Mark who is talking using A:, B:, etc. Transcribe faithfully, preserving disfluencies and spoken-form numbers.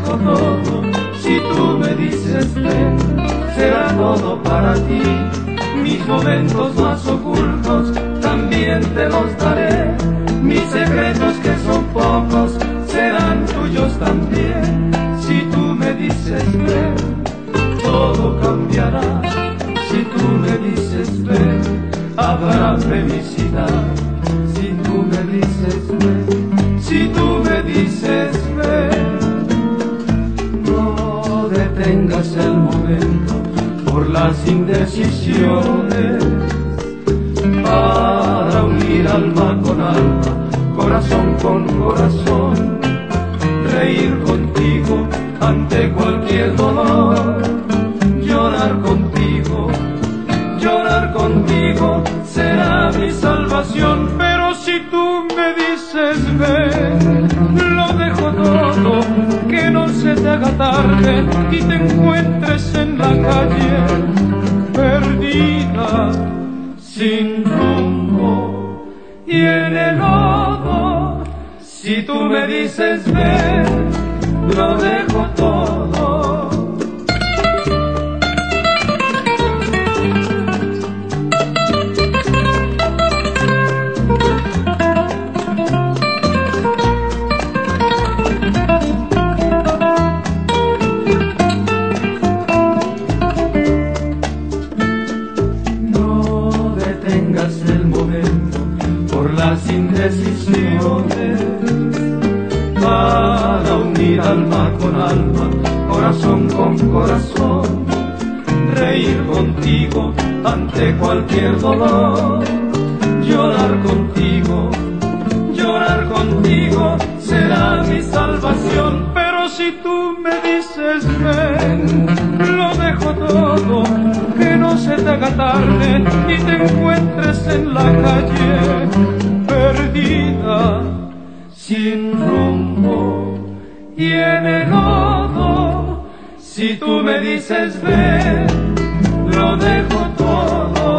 A: dejo todo. Si tú me dices ven, será todo para ti. Mis momentos más ocultos también te los daré. Mis secretos que son pocos serán tuyos también. Si tú me dices ven, todo cambiará. Si tú me dices ven, habrá felicidad. Si tú me dices ven, si tú me dices ven, no detengas el momento por las indecisiones, para unir alma con alma, corazón con corazón, reír contigo ante cualquier dolor, llorar contigo, llorar contigo será mi salvación. Pero si tú me dices ven, lo dejo todo, que no se te haga tarde y te encuentres en la calle perdida, sin rumbo y en el lodo. Si tú me dices ven, lo dejo todo. El momento por las indecisiones, para unir alma con alma, corazón con corazón, reír contigo ante cualquier dolor, llorar contigo, llorar contigo será mi salvación. Pero si tú me dices ven, lo dejo todo, que no se te haga tarde y te encuentres en la calle perdida, sin rumbo y en el lodo. Si tú me dices ven, lo dejo todo.